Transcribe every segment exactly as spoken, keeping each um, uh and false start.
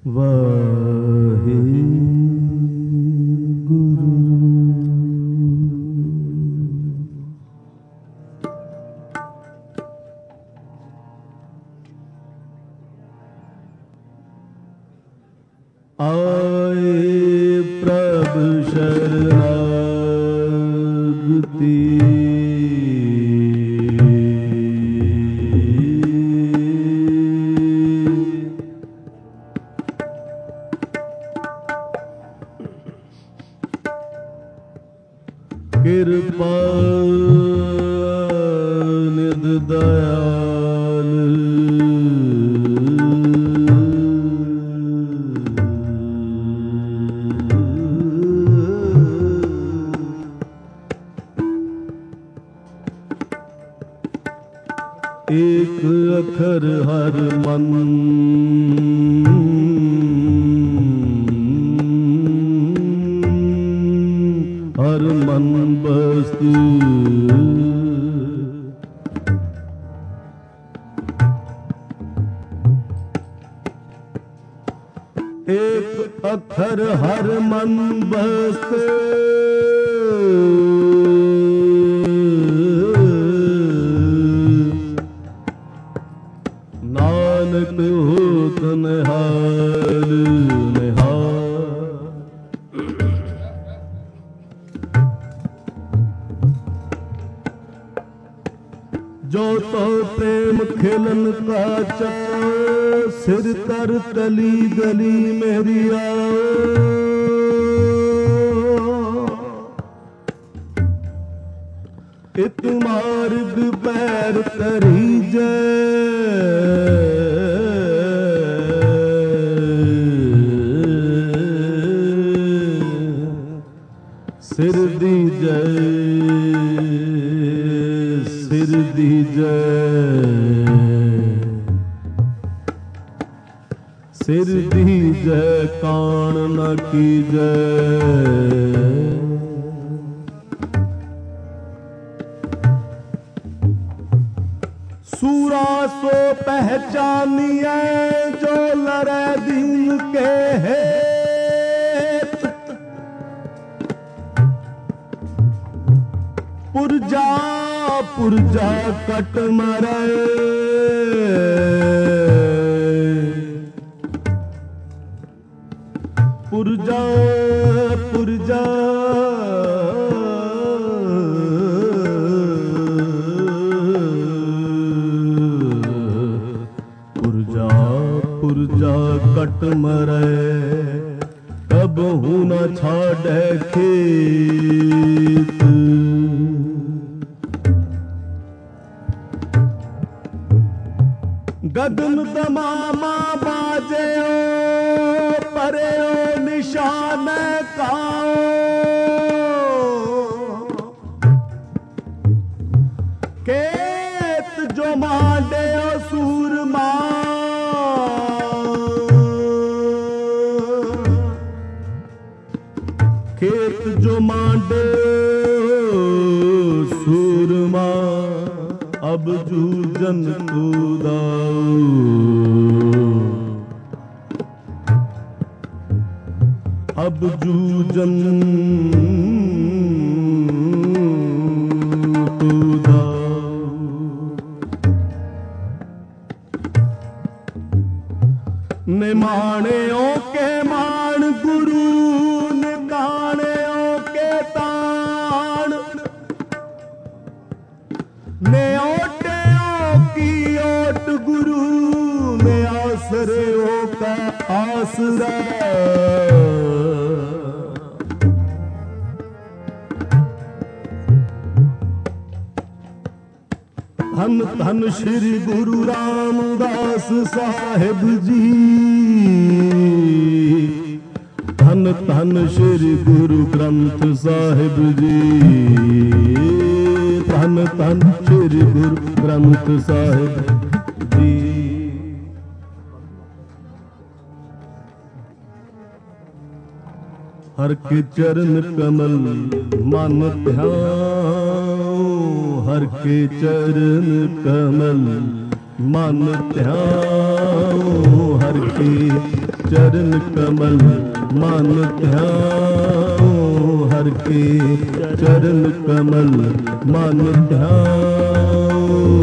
ਵਾਹਿਗੁਰੂ। ਆਏ ਪ੍ਰਭ ਸ਼ਰਨਾਗਤੀ ਕਿਰਪਾ ਨਿਧ ਦਇਆਲ ਏਕ ਅਖਰ ਹਰ ਮਨ ਹਰ ਮਨ ਬਸਤੂ ਏਕ ਅਖਰ ਹਰ ਮਨ ਬਸਤੂ ਨਾਨਕ ਹੋਤ ਨਿਹਾਲ ਨਿਹਾਲ। ਜੋ ਤੋ ਪ੍ਰੇਮ ਖਿਲਨ ਕਾ ਚੱਕਰ ਸਿਰ ਕਰ ਤਲੀ ਗਲੀ ਮੇਰੀ ਆਓ। ਇਤ ਮਾਰਗ ਪੈਰ ਤਰੀ ਜੈ ਸਿਰ ਦੀ ਜੈ ਸਿਰ ਦੀ ਜੈ ਸਿਰ ਦੀ ਜੈ ਕਾਣ ਨ ਕੀਜੈ। सूरा सो पहचानिए जो लड़े दिन के हेत पुरजा पुरजा कट मरे पुरजा पुरजा पुरजा कट मरे कबहू न छाड़े खेत। गगन दमामा बाजे परे निशान काओ केत जो मांडे सूरमा खेत जो मांडे सूरमा अब जूझन कूदाओ। अब जूझन कूदाओ। निमाणे के मान गुरु ने ओटे की ओट गुरु ने आसरे ओ का आसरा। धन धन श्री गुरु रामदास साहिब जी धन धन श्री गुरु ग्रंथ साहिब जी धन धन श्री गुरु ग्रंथ साहिब जी। हर के चरण कमल मन ध्यान हर के चरण कमल मन ध्यान हर के चरण कमल मन ध्याओ, हर के चरण कमल मन ध्याओ।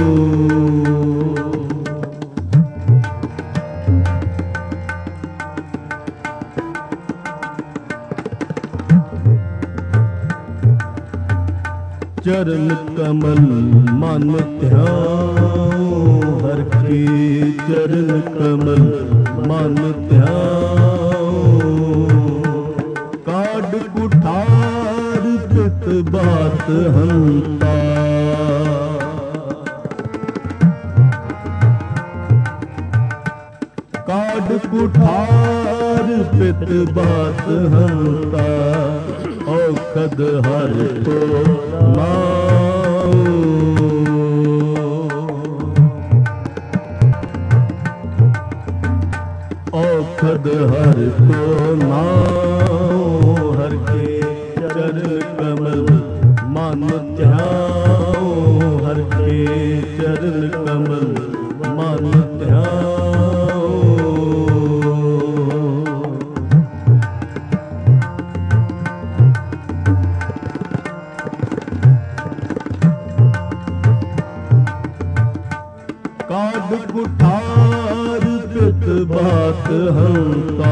चरण कमल मन ध्याओ, हर के चरण कमल मन ध्याओ। काड कुठार पित बात हंता, काड कुठार पित बात हंता। औखद हर को नाओ, औखद हर को नाओ, हर के चरण कमल मन ध्याओ, हर के चरण कमल मन ध्याओ। काड कुठार पित बात हंता,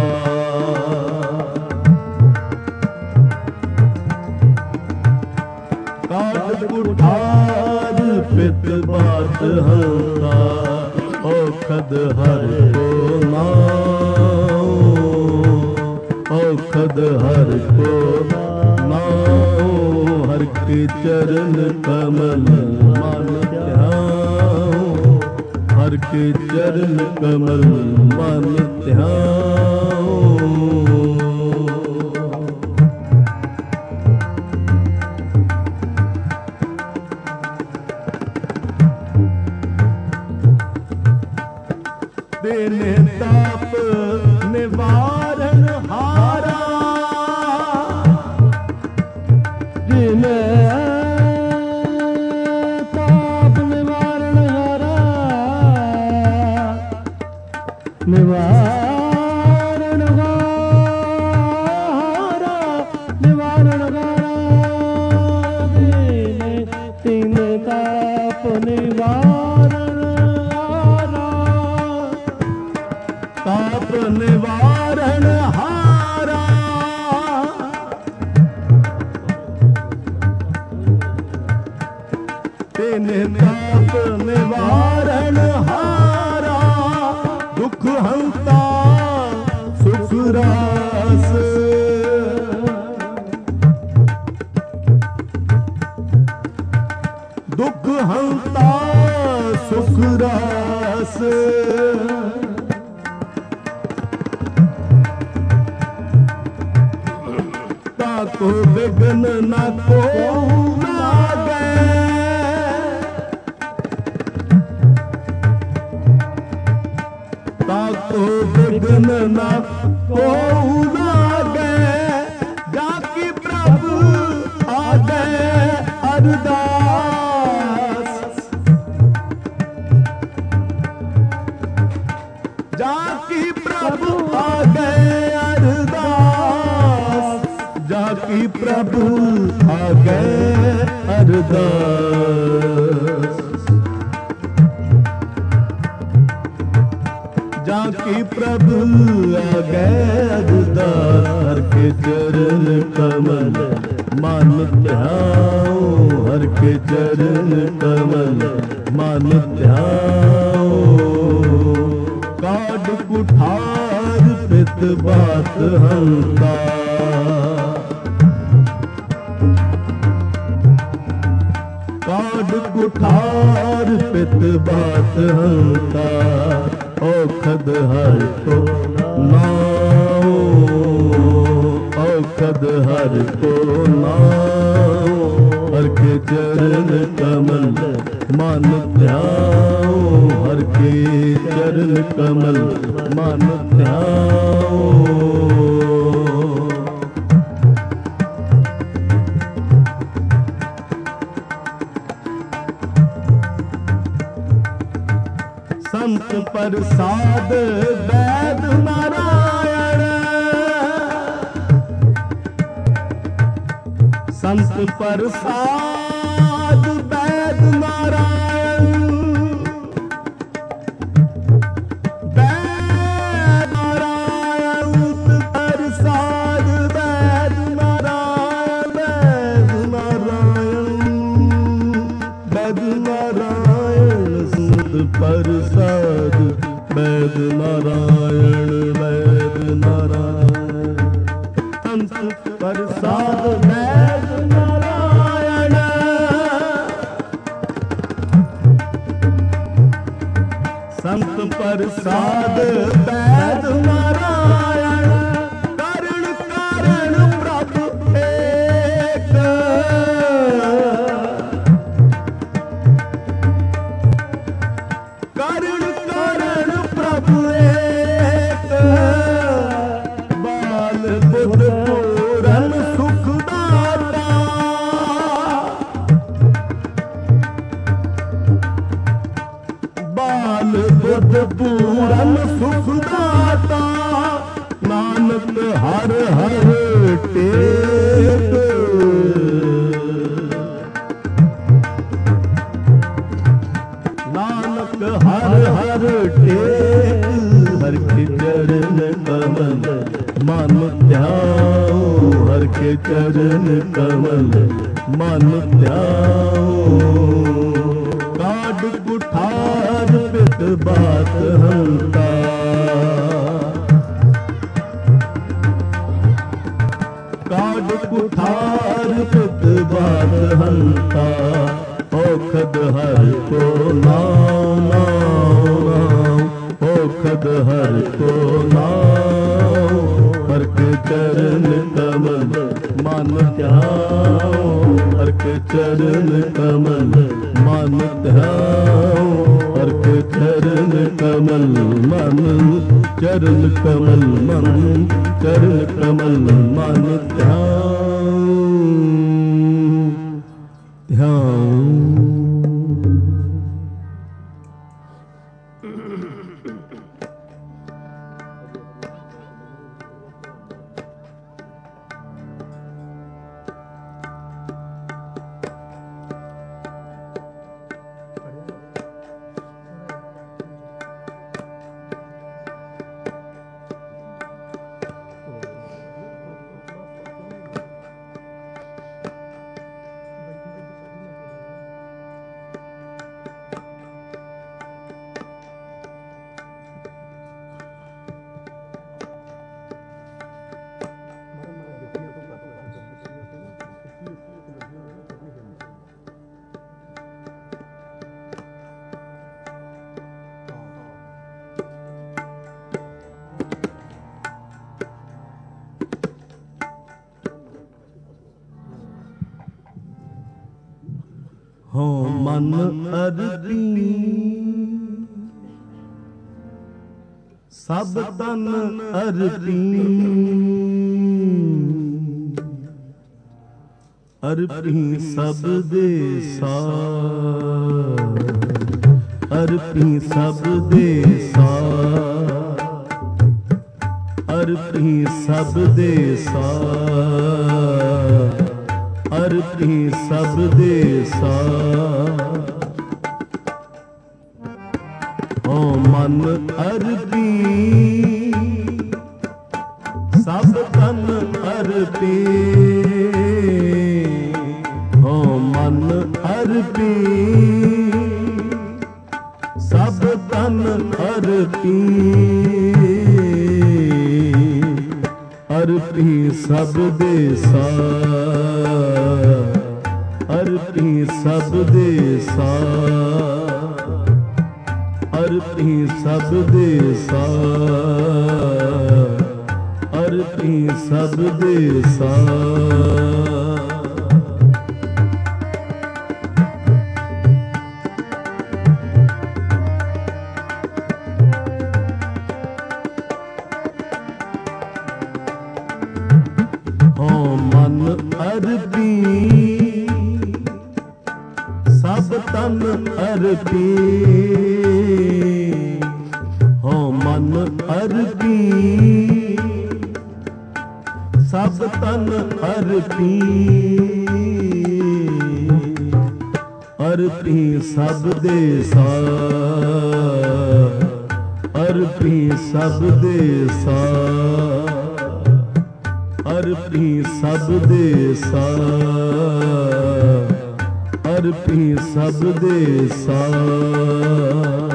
काड कुठार पित बात हंता। औखद हर को नाओ, औखद हर को नाओ, हर के चरण कमल मन ध्याओ, हर के चरण कमल मन ध्याओ। देने ताप निवारण हारा, जिने ताप निवारण हारा, निवारण हारा, निवारण हारा। दीने तीन ताप निवारण हारा, ताप निवारण हारा। तेने ताप निवारण हारा, दुख हंता सुख रास। दुख हंता सुख रास। ताको विघ्न न को लागे, ताको विघ्न न को लागे। जाकी प्रभु आगे अरदास, जाकी प्रभु आगे अरदास। जाकी प्रभु आगे अरदास, जाकी प्रभु आगे अरदास। हर के चरण कमल मन ध्याओ, हर के चरण कमल मन ध्याओ। काड कुठार पित बात हंता, काड कुठार पित बात हंता। औखद हर को नाओ, औखद हर को नाओ, हर के चरण कमल मन ध्याओ, हर के चरण कमल मन ध्याओ। संत प्रसाद वैद नारायण, संत प्रसाद वैद नारायण वैद नारायण प्रसाद वैद नारायण वैद नारायण वैद नारायण संत प्रसाद वैद नारायण वैद नारायण संत प्रसाद वैद नारायण संत प्रसाद वैद नारायण करण कारण प्रभु एक करण कारण प्रभु एक बाल बुद्ध पूरन सुख दाता बाल बुद्ध पूरन सुख दाता नानक हर हर टेक नानक हर हर टेक हर के चरण कमल मन ध्याओ हर के चरण कमल मन ध्याओ काड कुठार पित बात हंता काड कुठार पित बात हंता ओखद हर को नाम नाम नाम ओखद हर को नाम हर के चरण कमल मन ध्याओ हर के चरण कमल मन ध्याओ हर के चरण कमल मन चरण कमल मन चरण कमल मन ध्याओ ध्यान हो मन अरबी सब तन अरबी अरबी सब देसा अरबी सब देसा अरबी सब देसा अरबी सब देसा ओ मन अरबी सब तन अरबी ओ मन अरबी सब तन अरबी अरबी सब देसा अरबी सब देसा अरबी सब देसा अरबी सब देसा अरबी सब तन अरबी हो मन अरबी सब तन अरबी ਅਰਪੀ ਸਭ ਦੇ ਸਾਰ, ਅਰਪੀ ਸਭ ਦੇ ਸਾਰ, ਅਰਪੀ ਸਭ ਦੇ ਸਾਰ, ਅਰਪੀ ਸਭ ਦੇ ਸਾਰ।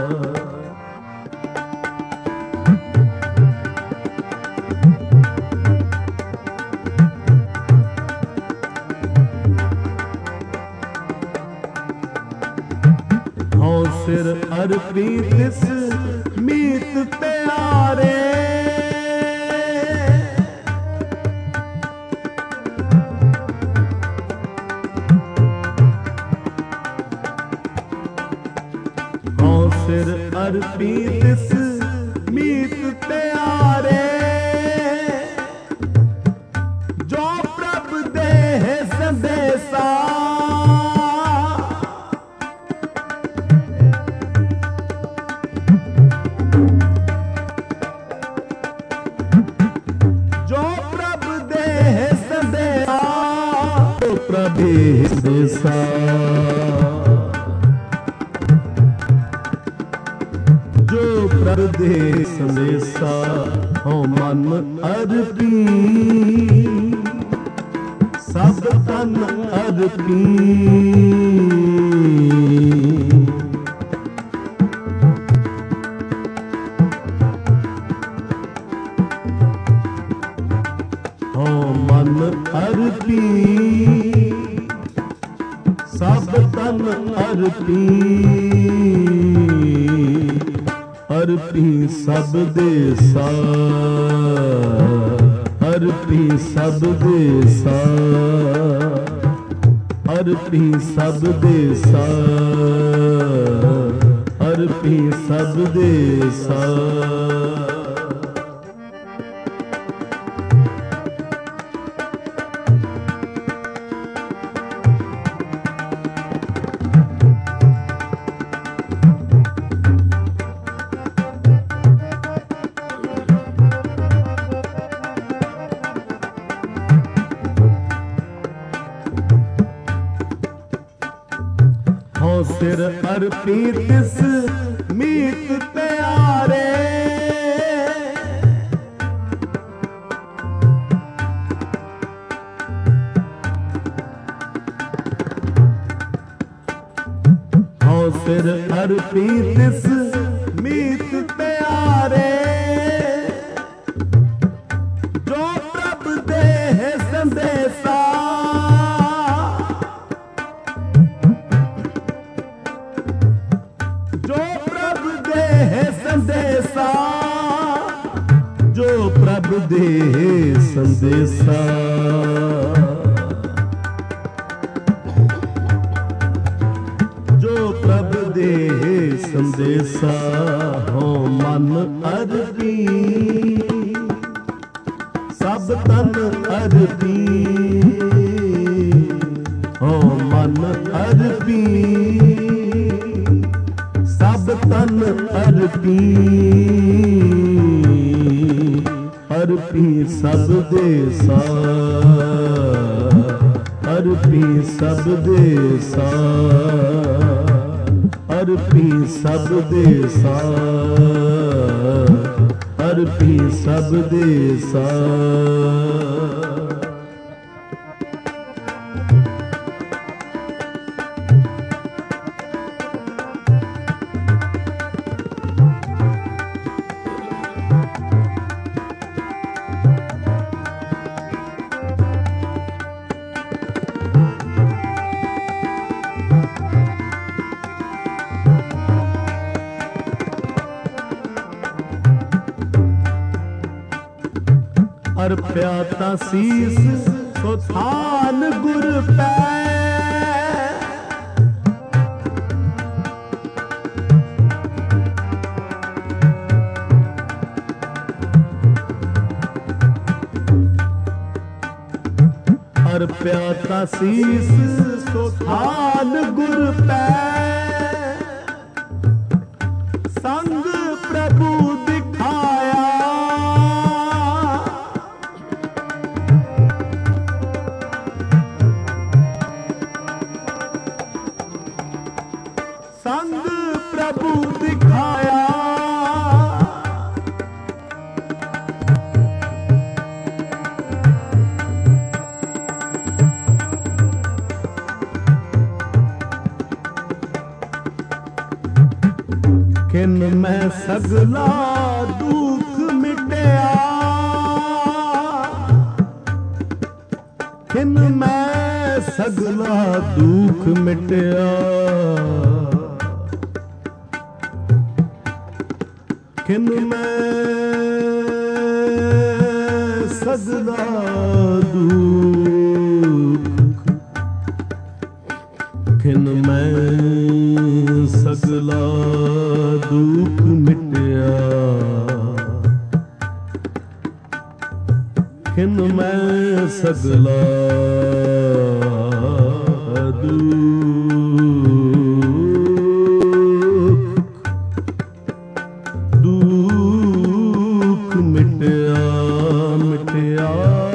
ਸਿਰ ਅਰਪੀ ਤਿਸ ਮੀਤ ਪਿਆਰੇ, ਹਉ ਸਿਰ ਅਰਪੀ ਤਿਸ ਮੀਤ ਪਿਆਰੇ, ਜੋ ਪ੍ਰਭ ਦੇ ਸੰਦੇਸਾ, ਪ੍ਰਭੇ ਸੰਦੇਸਾ, ਜੋ ਪ੍ਰਭ ਦੇ ਸੰਦੇਸਾ, ਹਉ ਮਨ ਅਰਪੀ ਸਭ ਤਨ ਅਰਪੀ, ਹਉ ਮਨ ਅਰਪੀ ਸਭ ਤਨ ਅਰਪੀ, ਅਰਪੀ ਸਭ ਦੇ ਸਾਰ, ਅਰਪੀ ਸਭ ਦੇ ਸਾਰ, ਅਰਪੀ ਸਭ ਦੇ ਸਾਰ, ਅਰਪੀ ਸਭ ਦੇ ਸਾਰ। ਹਉ ਸਿਰ ਅਰਪੀ ਤਿਸ ਮੀਤ ਪਿਆਰੇ, ਹਉ ਸਿਰ ਅਰਪੀ ਤਿਸ ਮੀਤ ਪਿਆਰੇ, ਜੋ ਪ੍ਰਭ ਦੇ ਸੰਦੇਸਾ, ਸੰਦੇਸਾ, ਜੋ ਪ੍ਰਭ ਦੇ ਸੰਦੇਸਾ, ਜੋ ਪ੍ਰਭ ਦੇ ਸੰਦੇਸਾ, ਹਉ ਮਨ ਅਰਪੀ ਸਭ ਤਨ ਅਰਪੀ, ਹਉ ਮਨ ਅਰਪੀ ਸਭ ਤਨ ਅਰਪੀ, ਅਰਪੀ ਸਭ ਦੇ ਸਾਰ, ਅਰਪੀ ਸਭ ਦੇ ਸਾਰ, ਅਰਪੀ ਸਭ ਦੇ ਸਾਰ, ਅਰਪੀ ਸਭ ਦੇ ਸਾਰ। ਅਰਪਿਆ ਤਾਂ ਸੀਸ ਸੋ ਥਾਨ ਗੁਰ ਪੈ, ਅਰਪਿਆ ਤਾਂ ਸੀਸ ਸੋ ਥਾਨ ਗੁਰ ਪੈ, ਸੰਗ ਪ੍ਰਭੂ ਦਿਖਾਇਆ, ਸਗਲਾ ਦੁੱਖ ਮਿਟਿਆ, ਖਿਨ ਮੈਂ ਸਗਲਾ ਦੁੱਖ ਮਿਟਿਆ, ਖਿਨ ਮੈਂ ਸਗਲਾ ਦੁੱਖ, ਖਿਨ ਮੈਂ ਸਗਲਾ ਦੁੱਖ ਮਿਟਿਆ, ਖਿਨ ਮੈਂ ਸਗਲਾ ਦੁੱਖ ਦੁੱਖ ਮਿਟਿਆ ਮਿਟਿਆ,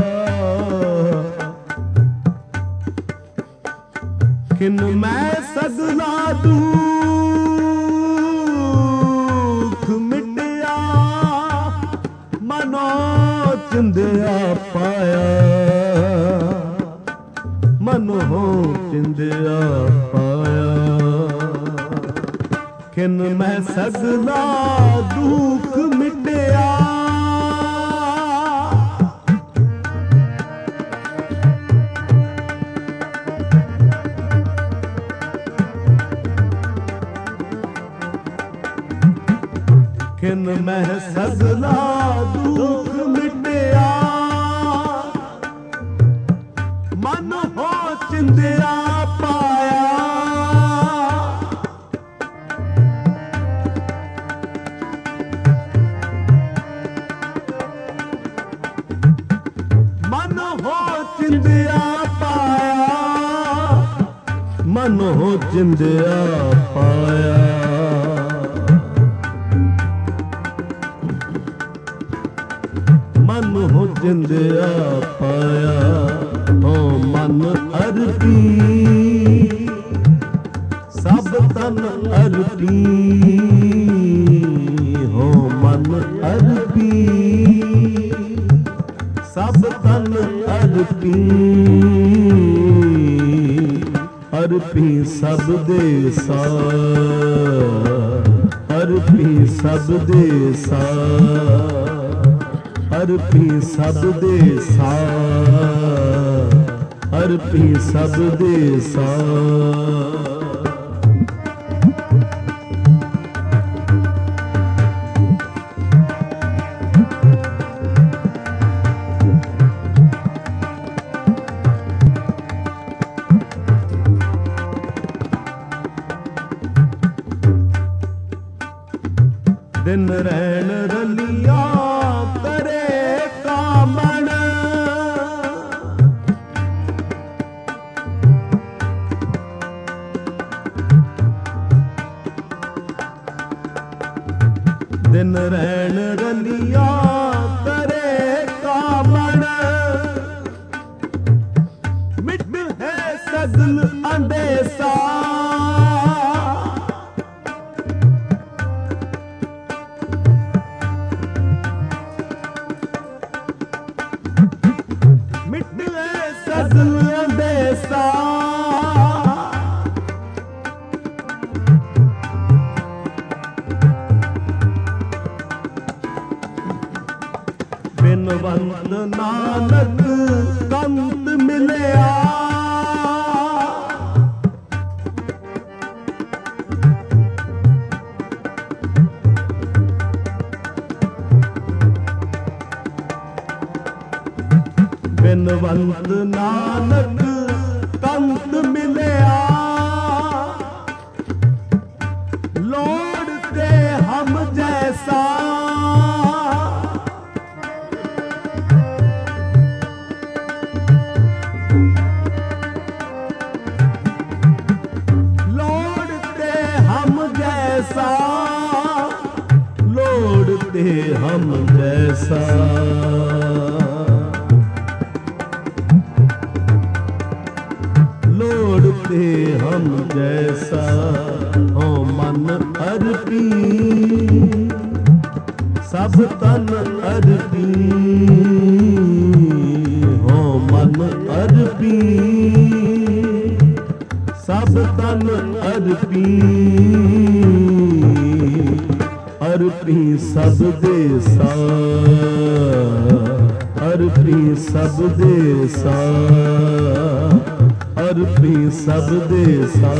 ਖਿਨ ਮੈਂ ਸਗਲਾ ਦੁੱਖ ਮਿਟਿਆ, ਮਨੋ ਚਿੰਦਿਆ ਪਾਇਆ, ਮਨੋ ਚਿੰਦਿਆ ਪਾਇਆ, ਖਿਨ ਮੈਂ ਸਗਲਾ ਦੁੱਖ ਮਿਟਿਆ, ਖਿਨ ਮੈਂ ਸਗਲਾ ਦੁੱਖ ਮਿਟਿਆ, ਮਨ ਹੋ ਚਿੰਦਿਆ ਪਾਇਆ, ਮਨ ਹੋ ਚਿੰਦਿਆ ਪਾਇਆ, ਮਨ ਹੋ ਚਿੰਦਿਆ ਪਾਇਆ, ਮਨ ਹੋ ਚਿੰਦਿਆ ਪਾਇਆ, ਹੋ ਮਨ ਅਰਪੀ ਸਭ ਤਨ ਅਰਪੀ, ਹੋ ਮਨ ਅਰਪੀ ਸਭ ਤਨ ਅਰਪੀ, ਅਰਪੀ ਸਭ ਦੇ ਸਾਰ, ਅਰਪੀ ਸਭ ਦੇ ਸਾਰ, ਅਰਪੀ ਸਭ ਦੇ ਸਾਰ, ਅਰਪੀ ਸਭ ਦੇ ਸਾਰ, ਦਿਨ ਰਹਿਣ ਰਲੀਆ ਕਰੇ ਕਾਮਣ, ਦਿਨ ਰਹਿਣ ਰਲੀਆ ਕਰੇ ਕਾਮਣ, ਮਿਟ ਹੈ ਸਗਲ ਅੰਦੇਸਾ, ਸਗਲ ਅੰਦੇਸਾ, ਬਿਨਵੰਤ ਨਾਨਕ ਕੰਤ ਮਿਲਿਆ, ਬਿਨਵੰਤ ਨਾਨਕ ਕੰਤ ਮਿਲਿਆ, ਲੋੜ ਤੇ ਹਮ ਜੈਸਾ, ਲੋੜ ਤੇ ਹਮ ਜੈਸਾ, ਲੋੜ ਤੇ ਹਮ ਜੈਸਾ, ਲੋੜ ਤੇ ਹਮ ਜੈਸਾ, ਹੋ ਮਨ ਅਰਪੀ ਸਭ ਤਨ ਅਰਪੀ, ਹੋ ਮਨ ਅਰਪੀ ਸਭ ਤਨ ਅਰਪੀ, ਅਰਪੀ ਸਭ ਦੇ ਸਾ, ਅਰਪੀ ਸਭ ਦੇ ਸਾ, ਅਰਪੀ ਸਭ ਦੇ ਸਾ,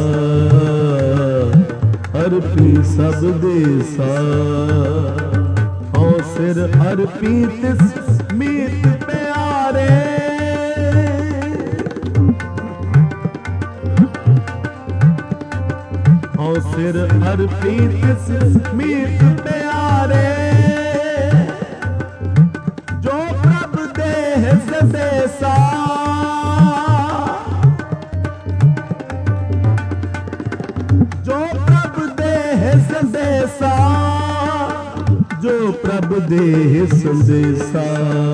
ਅਰਪੀ ਸਭ ਦੇ ਸਾ। ਹਉ ਸਿਰ ਅਰਪੀ ਤਿਸ ਮੀਤ ਪਿਆਰੇ, ਹਉ ਸਿਰ ਅਰਪੀ ਤਿਸ ਮੀਤ ਪਿਆਰੇ, ਜੋ ਪ੍ਰਭ ਦੇਹ ਸੰਦੇਸਾ, ਜੋ ਪ੍ਰਭ ਦੇਹ ਸੰਦੇਸਾ, ਜੋ ਪ੍ਰਭ ਦੇਹ ਸੰਦੇਸਾ।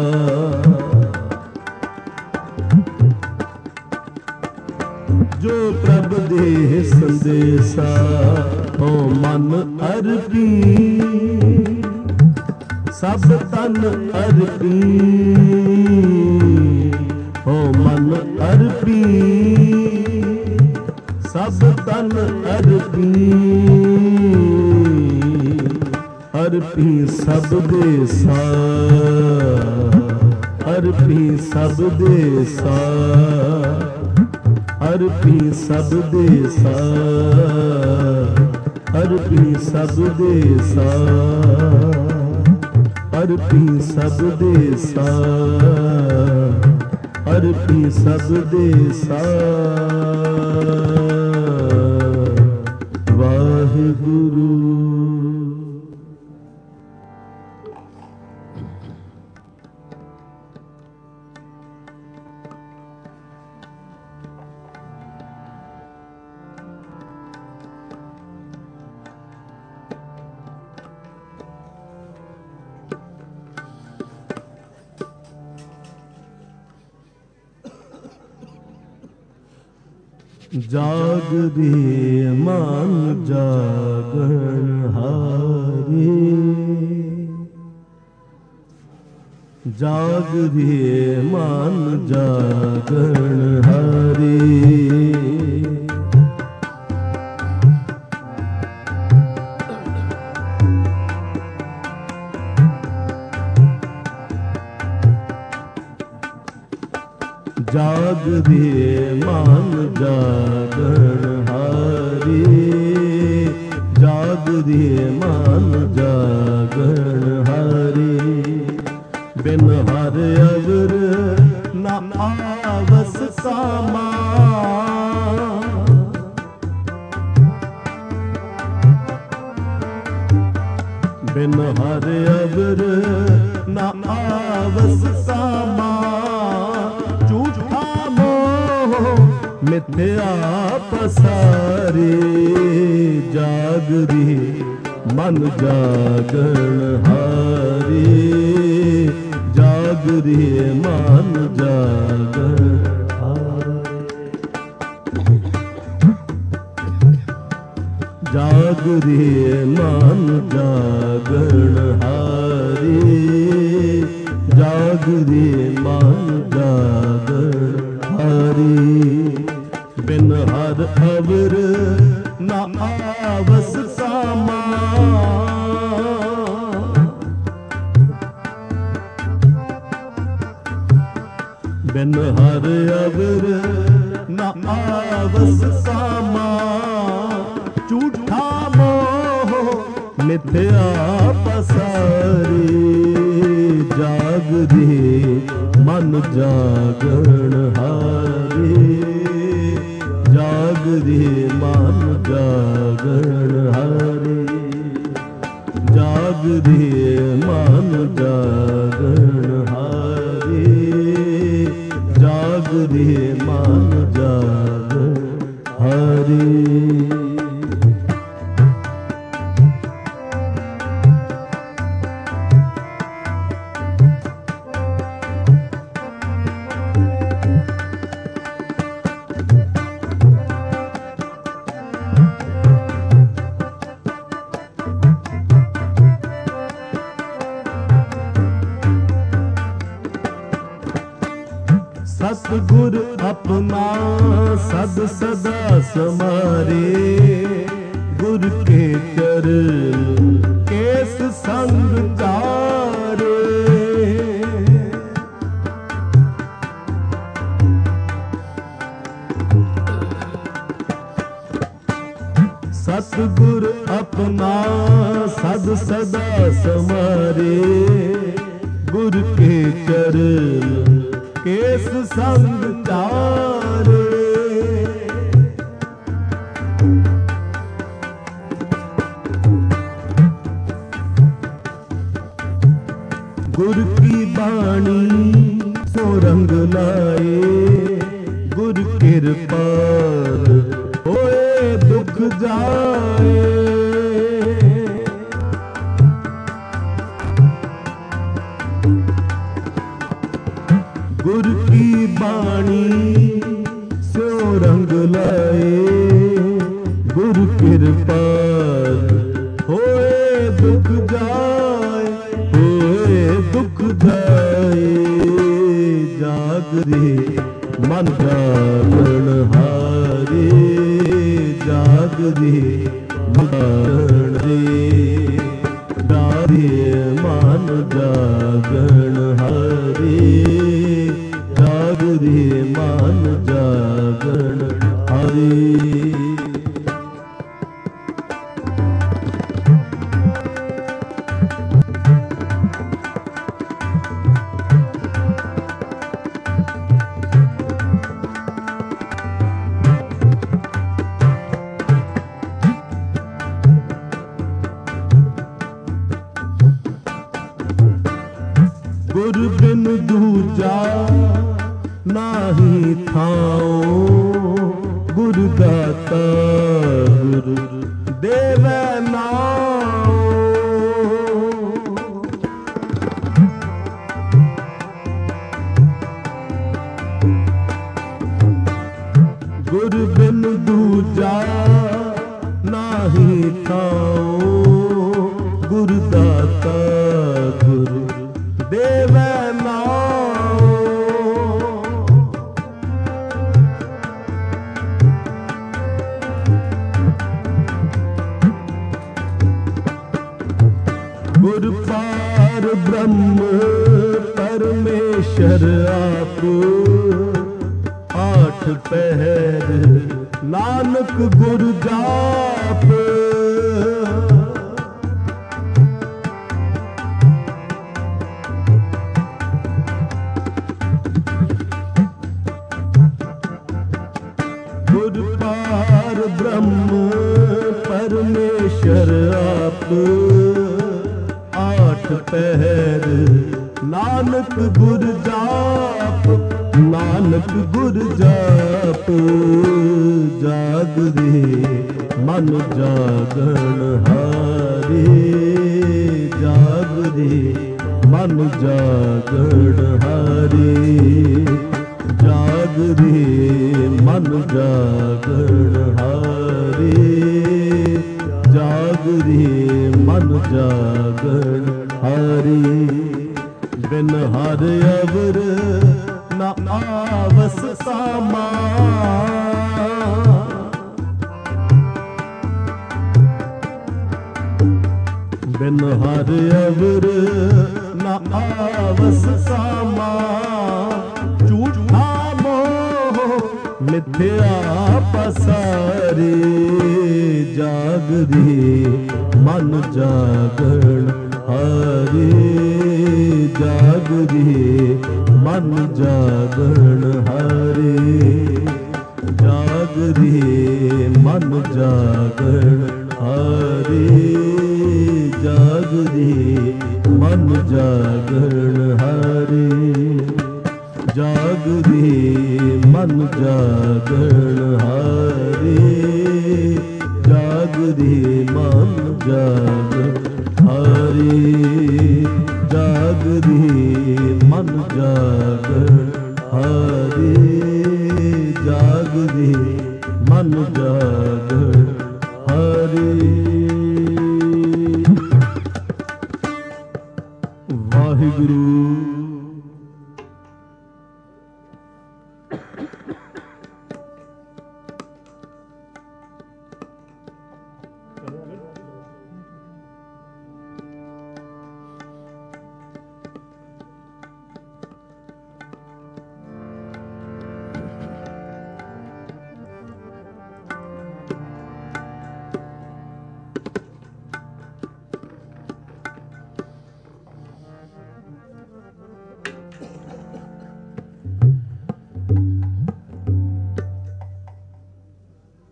ਜੋ ਪ੍ਰਭ ਦੇਹ ਸੰਦੇਸਾ। ਹੋ ਮਨ ਅਰਪੀ ਸਭ ਤਨ ਅਰਪੀ, ਹੋ ਮਨ ਅਰਪੀ ਸਭ ਤਨ ਅਰਪੀ, ਅਰਪੀ ਸਭ ਦੇ ਸਾ, ਅਰਪੀ ਸਭ ਦੇ ਸਾ, ਅਰਪੀ ਸਭ ਦੇ ਸਾ, ਅਰਪੀ ਸਭ ਦੇ ਸਾ, ਅਰਪੀ ਸਭ ਦੇ ਸਾ, ਅਰਪੀ ਸਭ ਦੇ ਸਾ। ਵਾਹਿਗੁਰੂ। ਜਾਗਦੇ ਮਨ ਜਾਗਣ ਹਾਰੇ, ਜਾਗਦੇ ਮਨ ਜਾਗਣ ਹਾਰੇ, ਜਾਗਦੇ ਮਨ ਜਾਗਣ ਹਾਰੇ, ਜਾਗਦੇ ਮਨ ਜਾਗਣ ਹਾਰੇ, ਬਿਨ ਹਰ ਅਵਰ ਨਾ ਆਵਸ ਕਾਮਾ, ਬਿਨ ਹਰ ਅਵਰ ਨਾ ਆਵਸ ਕਾਮਾ, ਝੂਠਾ ਮੋਹ ਮਿਥਿਆ ਪਸਾਰੇ, ਜਾਗਦੇ ਮਨ ਜਾਗਣ ਹਾਰੇ, ਜਾਗਦੇ ਮਨ ਜਾਗਣ ਹਾਰੇ, ਜਾਗਦੇ ਮਨ ਜਾਗਣ ਹਾਰੇ, ਜਾਗਦੇ ਮਨ ਜਾਗਣ ਹਾਰੇ, ਬਿਨ ਹਰ ਅਵਰ ਨਾ ਆਵਸ ਕਾਮਾ, ਬਿਨ ਹਰ ਅਵਰ ਨਾ ਆਵਸ ਕਾਮਾ, ਝੂਠਾ ਮੋਹ ਮਿਥਿਆ ਪਸਾਰੇ, ਜਾਗਦੇ ਮਨ ਜਾਗਣ ਹਾਰੇ, ਜਾਗਦੇ ਮਨ ਜਾਗਣ ਹਾਰੇ, ਜਾਗਦੇ ਮਨ ਜਾਗਣ ਹਾਰੇ, ਜਾਗਦੇ ਮਨ ਜਾਗਣ ਹਾਰੇ। सतगुर अपना सद सदा समारे, गुर के चरण केस समारे गुर के चरण केस संग तारे। गुर की बाणी सो रंग लाए गुर कृपाल होए दुख जाए। गुर की बाणी सो रंग लाए गुर कृपाल होए दुख जाए होए दुख जाए। जाग रे मन जागण हारे जाग रे मन रे डारे मन जागण हारे जाग रे मन जागण हारे। गुर बिन दूजा नाही थाओ गुर दाता गुर देवै नाओ। गुर बिन दूजा नाही थाओ गुर दाता गुर देवै नाओ। गुर पार ब्रह्म परमेश्वर आप आठ पहर नानक गुर जाप। गुर पार ब्रह्म परमेश्वर आप आठ पहर नानक गुर जाप नानक गुर जाप। जाग रे मन जागण हारे जाग रे मन जागण हारे जाग रे मन जागण हारे जाग रे मन जागण हारे। बिन हर अवर न आवस सामा बिन हर अवर न आवस सामा। झूठा मोह मिथ्या पसारे जाग रे मन जागण हारे जाग रे मन जागण हारे जाग रे मन जागण हारे जाग रे मन जागण हारे जाग रे मन जागण हारे जाग रे मन जागण हारे जाग रे मन जागण हारे जाग रे मन जागण हारे। वाहिगुरु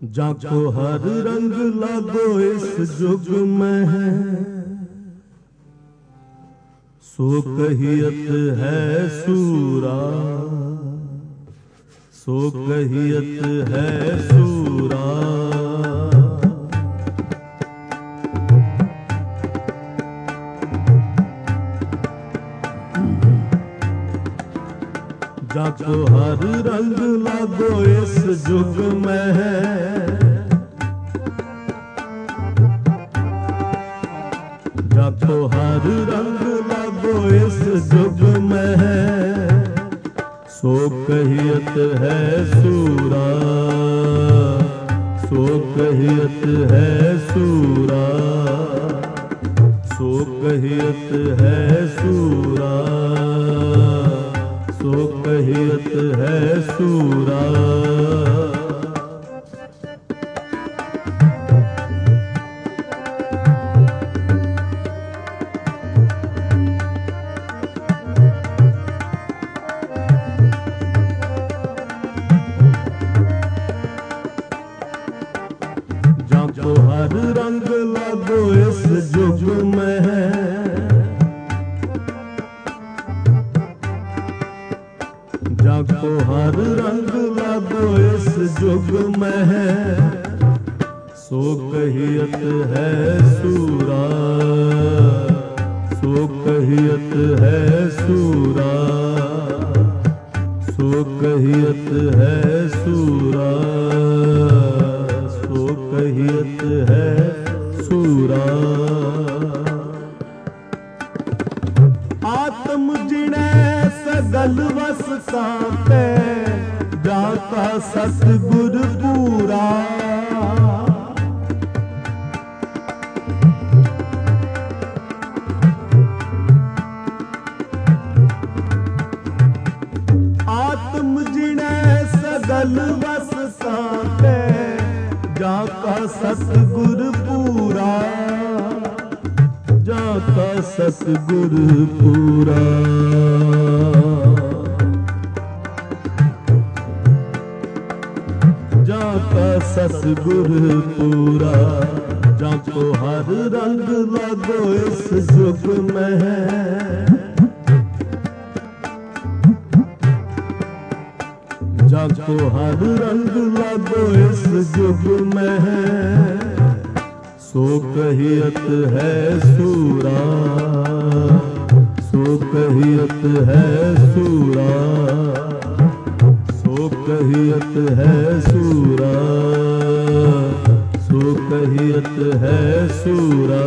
जाको हर रंग लागो इस जुग में है, सो कहियत है सूरा, सो कहियत है सूरा। जाको हर रंग लागो इस जुग में है, जाको हर रंग लागो इस जुग में है, सो कहियत है सूरा, सो कहियत है सूरा, सो कहियत है सूरा, सो कहियत है सूरा। जाको हर रंग लागो इस जुग में है, जाको हर रंग लागो इस जुग में है, सो कहियत है सूरा, सो कहियत है सूरा, सो कहियत है सूरा, सो कहियत है सूरा। आत्म जिणे सगल वस साते, जाका सतगुर पूरा, आत्म जिणे सगल वस साते, जाका सतगुर पूरा, जाका सतगुर पूरा। जाका सतगुर पूरा, जाको हर रंग लागो इस जुग में है, जाको हर रंग लागो इस जुग में है, सो कहियत है सूरा, सो कहियत है सूरा, सो कहियत है सूरा, सो कहियत है सूरा।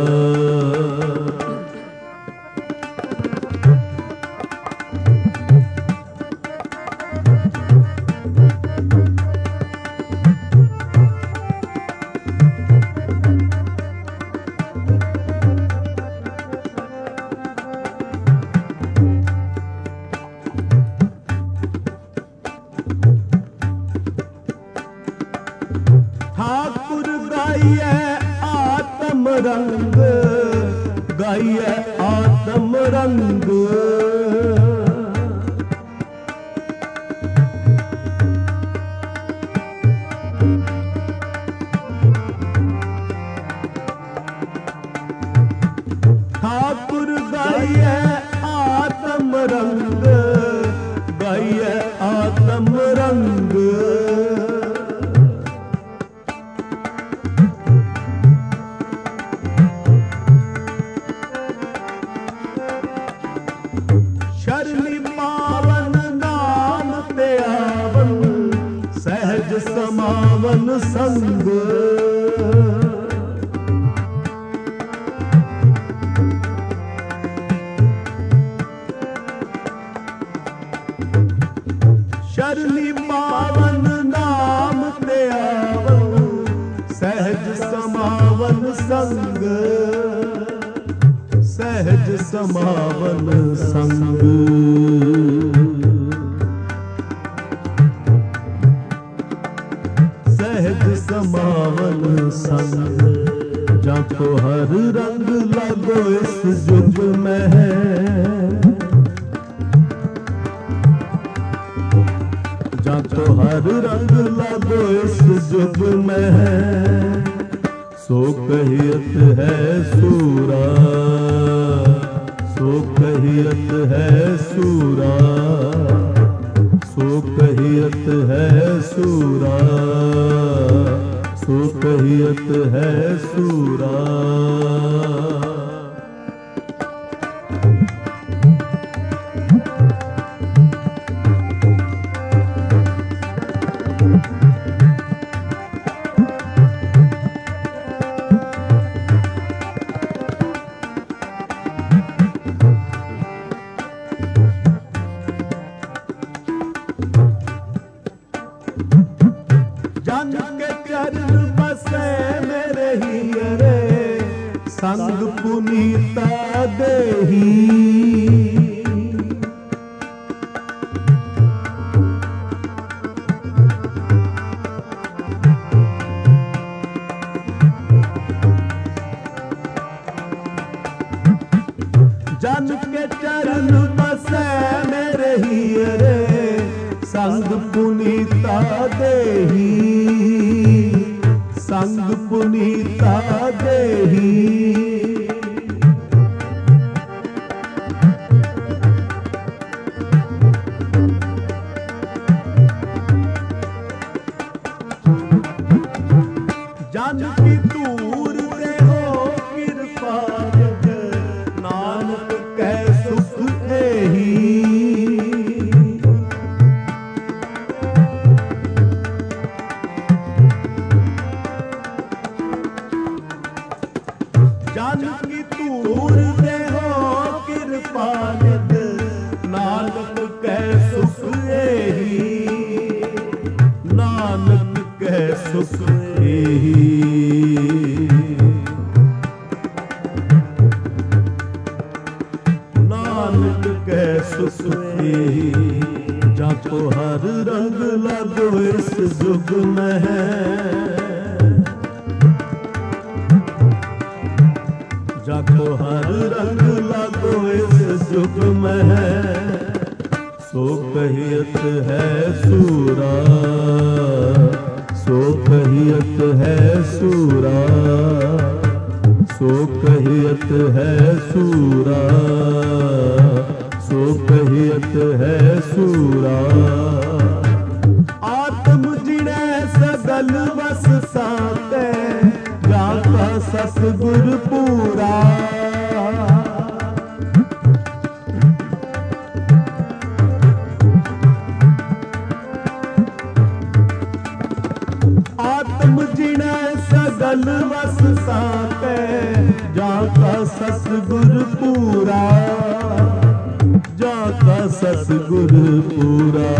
ठाकुर गाइए आत्म रंग, गाइए आत्म रंग, ठाकुर गाइए आत्म रंग, गाइए आत्म रंग। शरणी पावन नाम ते आवन, सहज समावन संग, शरणी पावन नाम ते आवन, सहज समावन संग, सहज समावन संग। सहज समावन संग, जाको हर रंग लागो इस जुग में है, जाको हर हर रंग लागो इस जुग में, सो कहियत है सूरा, सो कहियत है सूरा, सो कहियत है सूरा, सो कहियत है सूरा। जन के चरण बसे मेरे हीरे, संग पुनीता देही। जन के चरण बसे मेरे हीरे, संग पुनीता देही, संग पुनीता देही। जन की दूर दे हो कृपा, नानक कै सुख एही। जन की दूर दे हो कृपा, नानक कै सुख एही, नानक कै सुख एही। नानक कै सुख एही। जाको हर रंग लागो इस जुग में, जाको हर रंग लागो इस जुग में, सो कहियत है सूरा, सो कहियत है सूरा, सो कहियत है सूरा, सो कहियत है सूरा। आत्म जिणे सगल बस साते, जाका सतगुर पूरा। आत्म जिणे सगल बस साते, जाका सतगुर पूरा, जाका सतगुर पूरा,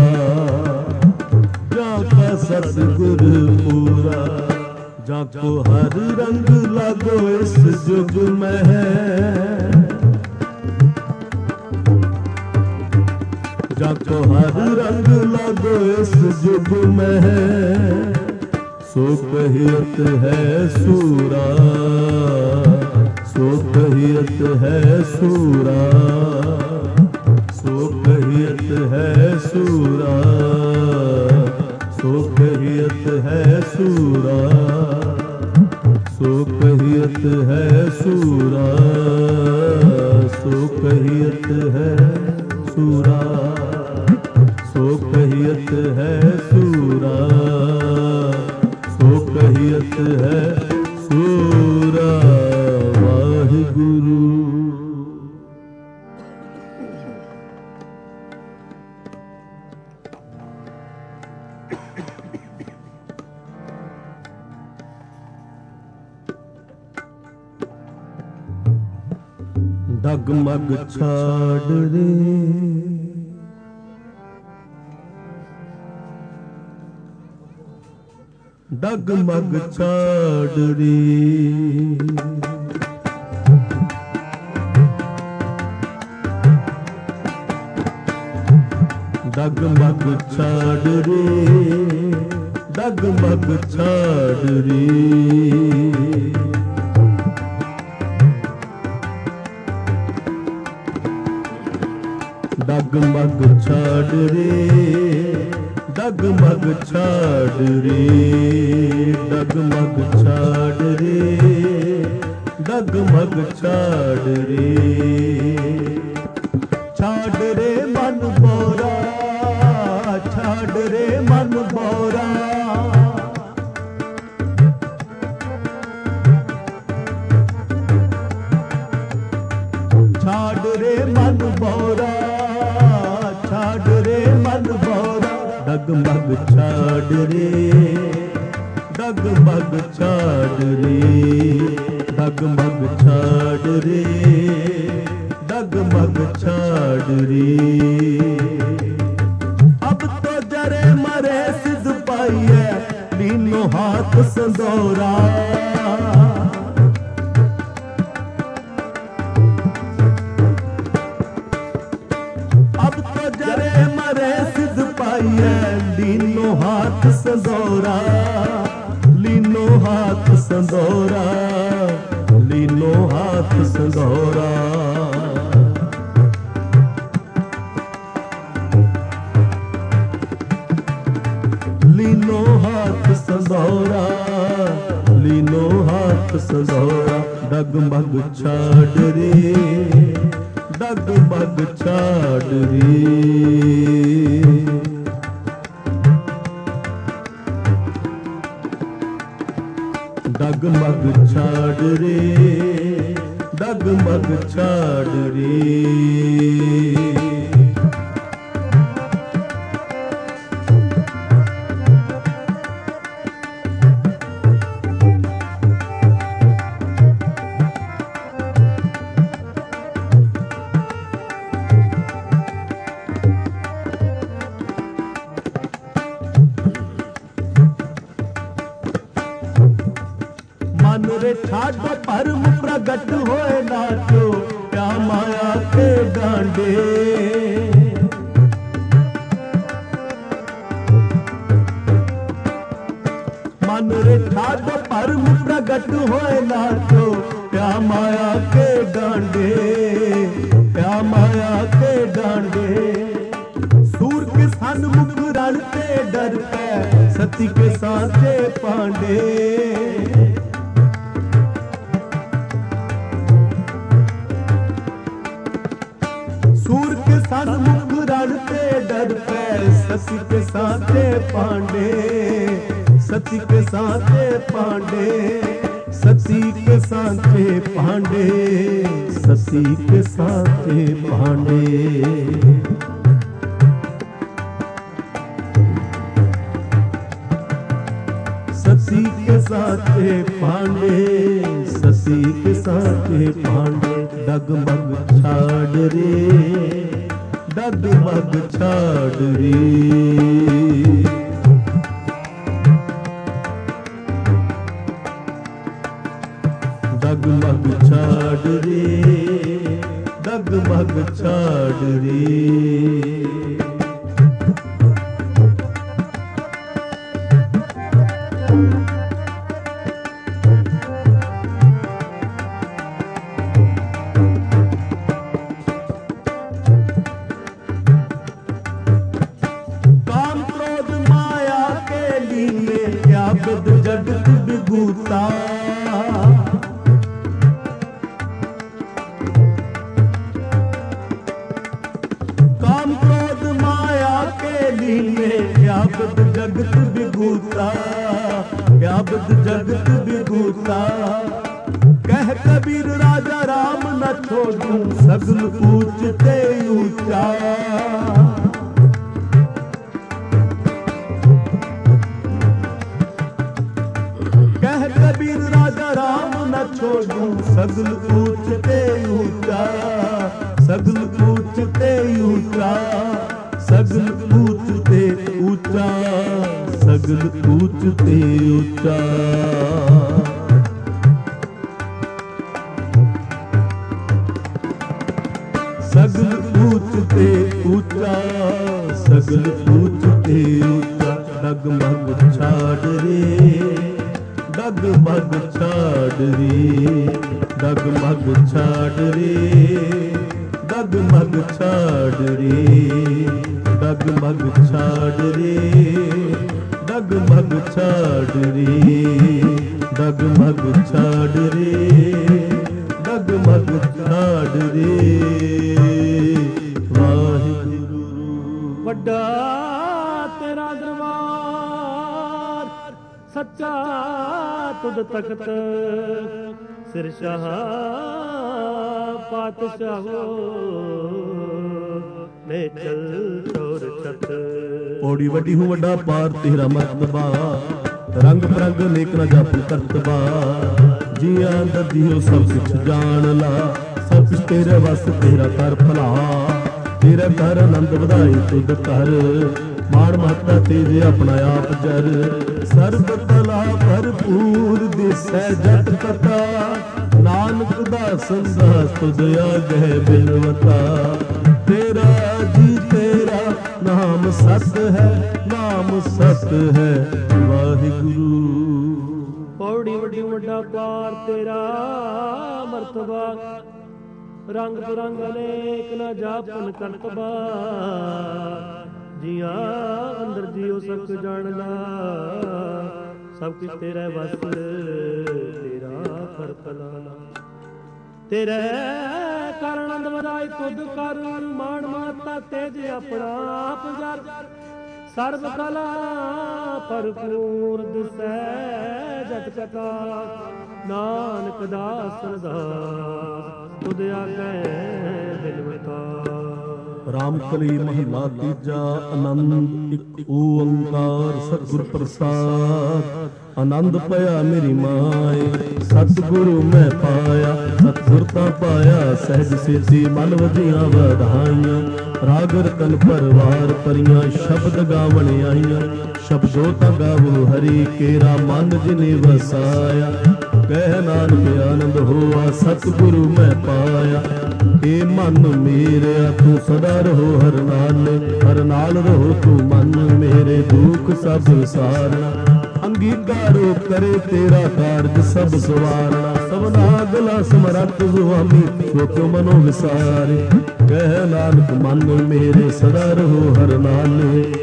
जाका सतगुर पूरा। जाको हर रंग लागो इस जुग में, जाको हर रंग लागो इस जुग में, सो कहियत है सूरा, सो कहियत है सूरा, सो कहियत है सूरा, सो कहियत है सूरा, सो कहियत है सूरा, सो कहियत है सूरा, सो कहियत है सूरा, सो कहियत है सूरा। वाहिगुरु। डगमग छाड़ रे, डगमग छाड़ रे, डगमग छाड़ रे, डगमग छाड़ रे। डगमग छाड़ रे, डगमग छाड़ रे डगमग छाड़ रे डगमग छाड़ रे छाड़ रे मन बोरा छाड़ रे मन बोरा छाड़ रे मन बोरा छाड़ रे मन बोरा डगमग छाड़ रे डगमग छाड़ रे डगमग छाड़ रे डगमग छाड़ रे अब तो जरे मरे सिद्ध पाइए लीनो हाथ संदोरा लीनो हाथ संदोरा लीनो हाथ संदोरा लीनो हाथ संदोरा लीनो हाथ संदोरा लीनो हाथ संदोरा डगमग छाड़ रे डगमग छाड़ रे डगमग छाड़ रे डगमग छाड़ रे मन रे ठाड परम प्रगट होए नाचो क्या माया के डांडे मन रे ठाड परम प्रगट होए नाचो क्या माया के डांडे क्या माया के डांडे सूर के सन्मुख रणते डर पे सती के साथे पांडे सूर के सन्मुख रणते डर पे सती के साथे पांडे सती के साथे पांडे सती के साथे पांडे सती के साथे पांडे सती के साथे पांडे सती के साथे पांडे डगमग छाड़ रे डगमग छाड़ रे डगमग छाड़ रे डगमग छाड़ रे जगत विभूता काम क्रोध माया के लीले व्यापक जगत विभूता व्यापक जगत विभूता कह कबीर राजा राम न छोड़ू सगल ऊंचते ऊंचा कबीर राजा राम न छोड़ू सगल ऊंचते ऊंचा सगल ऊंचते ऊंचा सगल ऊंचते ऊंचा सगल ऊंचते ऊंचा सगल ऊंचते ऊंचा सगल ऊंचते ऊंचा डगमग छाड़ रे डगमग छाड़ रे डगमग छाड़ रे डगमग छाड़ रे डगमग छाड़ रे डगमग छाड़ रे डगमग छाड़ रे डगमग छाड़ रे वाहिगुरु। ਵੱਡਾ ਤੇਰਾ ਦਰਬਾਰ ਸੱਚਾ ਤੁਧ ਤਖਤ ਸਿਰ ਸ਼ਾਹ ਪਾਤਸ਼ਾਹੋ ਨੇ ਚਲ ਤੋਰ ਛਤ। ਪੌੜੀ ਵੱਡੀ ਹੂੰ ਵੱਡਾ ਪਾਰ ਤੇਰਾ ਮਰਤਬਾ ਰੰਗ ਬਰੰਗ ਨੇਕ ਨਾ ਜਪ ਕਰਤਬਾ ਜੀਆਂ ਦਦੀਓ ਸਭ ਕੁਛ ਜਾਣ ਲਾ ਸਭ ਕੁਛ ਤੇਰੇ ਵਸ ਤੇਰਾ ਕਰ ਭਲਾ ਤੇਰਾ ਘਰ ਆਨੰਦ ਵਧਾਈ ਤੁਧ ਕਰ ਮਾਣ ਮਹੱਤਾ ਤੇਰੇ ਆਪਣਾ ਆਪ ਜਰ ਸਰਬ ਕਲਾ ਭਰਪੂਰ ਦਿਸੈ ਜਤ ਕਥਾ ਨਾਨਕ ਦਾ ਸੰਦਾ ਤੁਧ ਆਗਹਿ ਬਿਨਵਤਾ ਤੇਰਾ ਜੀ ਤੇਰਾ ਨਾਮ ਸਤ ਹੈ ਨਾਮ ਸਤ ਹੈ ਵਾਹਿਗੁਰੂ। ਪੌੜੀ ਵੱਡੀ ਵੱਡਾ ਪਾਰ ਤੇਰਾ ਮਰਤਬਾ ਰੰਗ ਬਰੰਗ ਅਨੇਕ ਨਾ ਜਾਪਨ ਕਰਤਬਾ ਜੀਆਂ ਅੰਦਰ ਜੀਉ ਸਭ ਕੁ ਜਾਣਦਾ ਸਭ ਕੁਛ ਤੇਰਾ ਵਸ ਤੇਰਾ ਕਰ ਭਲਾ ਤੇਰੇ ਕਰ ਆਨੰਦ ਵਧਾਈ ਤੁਧ ਕਰ ਮਾਣ ਮਾਤਾ ਤੇਜ ਆਪਣਾ ਆਪ ਜਰ ਸਰਬ ਕਲਾ ਭਰਪੂਰ ਦਿਸੈ ਜਗ ਕਥਾ ਨਾਨਕ ਦਾਸ ਅਰਦਾਸ ਤੁਧ ਆਗੈ ਬਿਨਵਤਾ। ਰਾਮ ਕਲੀ ਮਹਲਾ ਤੀਜਾ ਆਨੰਦ ਇੱਕ ਓੰਕਾਰ ਸਤਿਗੁਰ ਪ੍ਰਸਾਦ ਆਨੰਦ ਪਿਆ ਮੇਰੀ ਮਾਏ ਸਤਿਗੁਰੂ ਮੈਂ ਪਾਇਆ ਸਤਿਗੁਰ ਤਾਂ ਪਾਇਆ ਸਹਿਜ ਸੇਤੀ ਮਨ ਵਧੀਆਂ ਵਧਾਈਆਂ ਰਾਗ ਰਤਨ ਪਰਵਾਰ ਪਰੀਆਂ ਸ਼ਬਦ ਗਾਵਣ ਆਈਆਂ ਸ਼ਬਦੋ ਤਾਂ ਗਾਵੋ ਹਰੀ ਕੇਰਾ ਮਨ ਜਿਨੇ ਵਸਾਇਆ ਕਹਿ ਨਾਨਕ ਆਨੰਦ ਹੋਆ ਸਤਿਗੁਰੂ ਮੈਂ ਪਾਇਆ ਏ ਮਨ ਮੇਰਿਆ ਤੂੰ ਸਦਾ ਰਹੋ ਹਰ ਨਾਲ ਹਰ ਨਾਲ ਰਹੋ ਤੂੰ ਮਨ ਮੇਰੇ ਦੁੱਖ ਸਭ ਵਿਸਾਰਨਾ ਅੰਗੀਕਾਰੋ ਕਰੇ ਤੇਰਾ ਕਾਰਜ ਸਭ ਸਵਾਰਨਾ ਸਭਨਾ ਗਲਾ ਸਮਰੱਥ ਸੁਆਮੀ ਸੁਖ ਮਨੋ ਵਿਸਾਰੇ ਕਹਿ ਨਾਨਕ ਮਨ ਮੇਰੇ ਸਦਾ ਰਹੋ ਹਰ ਨਾਲ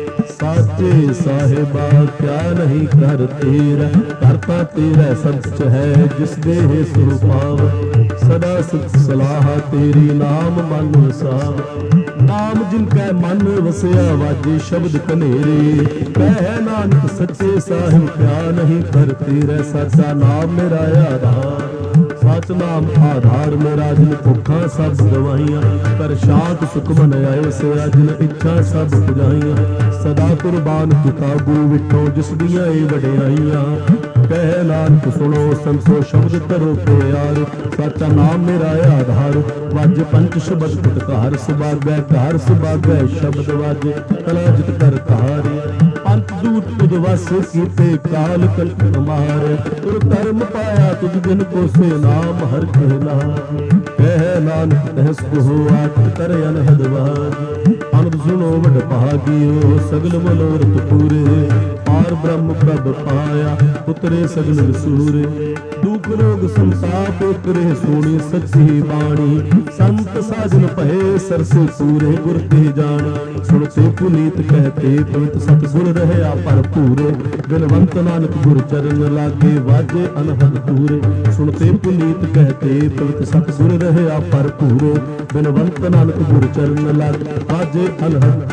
ਸਾਚੇ ਸਾਹਿਬਾ ਕਿਆ ਨਹੀਂ ਕਰ ਤੇਰਾ ਕਰਤਾ ਤੇਰਾ ਸੱਚ ਹੈ ਜਿਸ ਦੇ ਸੋ ਪਾਵ ਸਦਾ ਸੁਖ ਸਲਾਹ ਤੇਰੀ ਨਾਮ ਮਨ ਵਸਾਵ ਨਾਮ ਜਿਨ ਕੈ ਮਨ ਵਸਿਆ ਵਾਜੇ ਸ਼ਬਦ ਕਨੇਰੇ ਕਹਿ ਨਾਨਕ ਸੱਚੇ ਸਾਹਿਬ ਕਿਆ ਨਹੀਂ ਕਰ ਤੇਰਾ ਸਾਚਾ ਨਾਮ ਮੇਰਾ ਆਧਾਰ ਸਚ ਨਾਮ ਆਧਾਰ ਮੇਰਾ ਜਿਨ ਭੁੱਖਾਂ ਸਭ ਗਵਾਈਆਂ ਕਰ ਸ਼ਾਂਤ ਸੁਖ ਮਨ ਆਇਓ ਸਿਆ ਜਿਨ ਇੱਛਾ ਸਭ ਪੁਜਾਈਆਂ ਸਦਾ ਕੁਰਬਾਨ ਕਿਤਾਬੂ ਵਿਟੋ ਜਿਸ ਦੀਆਂ ਇਹ ਵਡਿਆਈਆਂ ਕਹਿ ਨਾਨਕ ਸੁਣੋ ਸੰਤੋ ਸ਼ਬਦ ਧਰੋ ਪਿਆਰ ਸਾਚਾ ਨਾਮ ਮੇਰਾ ਆਧਾਰ ਵਾਜ ਪੰਚ ਸ਼ਬਦ ਫੁਟਕਾਰ ਸੁਭਾਗੈ ਘਰ ਸੁਭਾਗੈ ਸ਼ਬਦ ਵਾਜੇ ਕਲਾ ਜਿਤ ਕਰ ਧਾਰੇ ਪੰਚ ਦੂਤ ਤੁਧ ਵਸ ਕੀਤੇ ਕਾਲ ਕਲਪ ਮਾਰ ਤੁਰ ਧਰਮ ਪਾਇਆ ਤੁਧ ਦਿਨ ਕੋਸੇ ਨਾਮ ਹਰ ਕੇ ਲਾਗੇ ਕਹਿ ਨਾਨਕ ਤਹਿਸ ਕੋ ਆਟ ਕਰ ਅਨਹਦ ਵਾਜ ਅਨੰਦ ਸੁਣੋ ਵਡ ਭਾਗਿਓ ਸਗਲ ਮਨੋਰਥ ਪੂਰੇ ਪਾਰ ਬ੍ਰਹਮ ਪ੍ਰਭ ਪਾਇਆ ਉਤਰੇ ਸਗਲ ਵਿਸੂਰੇ ਦੁਖ ਰੋਗ ਸੰਤਾਪ ਉਤਰੇ ਸੋਣੀ ਸੱਚੀ ਬਾਣੀ ਸੰਤ ਸਾਜਨ ਭਏ ਸਰਸੇ ਪੂਰੇ ਗੁਰ ਤੇ ਜਾਣੀ ਸੁਣਤੇ ਪੁਨੀਤ ਕਹਤੇ ਪਵਿੱਤ ਸਤਿਗੁਰ ਰਹਿਆ ਭਰਪੂਰੇ ਬਿਨਵੰਤ ਨਾਨਕ ਗੁਰ ਚਰਨ ਲਾਗੇ ਵਾਜੇ ਅਨਹਦ ਪੂਰੇ ਸੁਣਤੇ ਪੁਨੀਤ ਕਹਤੇ ਪਵਿੱਤ ਸਤਿਗੁਰ ਰਹਿਆ ਭਰਪੂਰੇ ਬਿਨਵੰਤ ਨਾਨਕ ਗੁਰ ਚਰਨ ਲਾਗੇ ਵਾਜੇ ਅਨਹਦ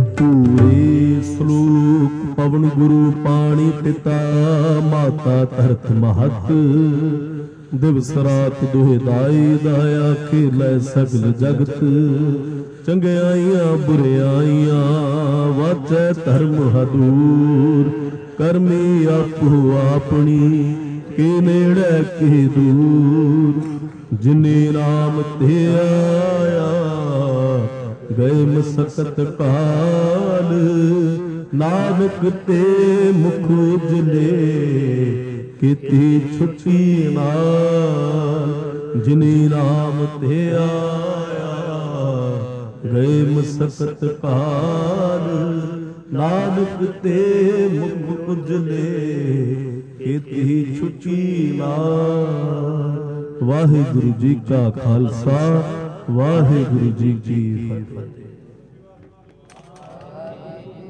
ਪੂਰੇ। ਸਲੋਕ ਪਵਨ ਗੁਰੂ ਪਾਣੀ ਪਿਤਾ ਮਾਤਾ ਧਰਤ ਮਹਤ ਦਿਵਸ ਰਾਤ ਦੁਹਿ ਦਾਈ ਦਾਇਆ ਖੇਲੇ ਸਗਲ ਜਗਤ ਚੰਗਿਆਈਆਂ ਬੁਰਿਆਈਆਂ ਵਾਚੈ ਧਰਮ ਹਦੂਰ ਕਰਮੀ ਆਪੋ ਆਪਣੀ ਕੇ ਨੇੜੇ ਕੇ ਦੂਰ ਜਿਨੇ ਨਾਮ ਤੇ ਆਇਆ ਗਏ ਮਸਕਤ ਕਾਲ ਨਾਨਕ ਤੇ ਮੁਖ ਉਜਲੇ ਕੀਤੀ ਛੁੱਟੀ ਨਾਲ ਜਿਨੇ ਨਾਮ ਤੇ ਆਇਆ ਗਏ ਮਸਕਤ ਕਾਲ ਨਾਨਕ ਤੇ ਮੁਖ ਉਜਲੇ ਕੀਤੀ ਛੁੱਟੀ ਨਾਲ। ਵਾਹਿਗੁਰੂ ਜੀ ਕਾ ਖਾਲਸਾ ਵਾਹਿਗੁਰੂ ਜੀ ਕੀ ਫਤਿਹ।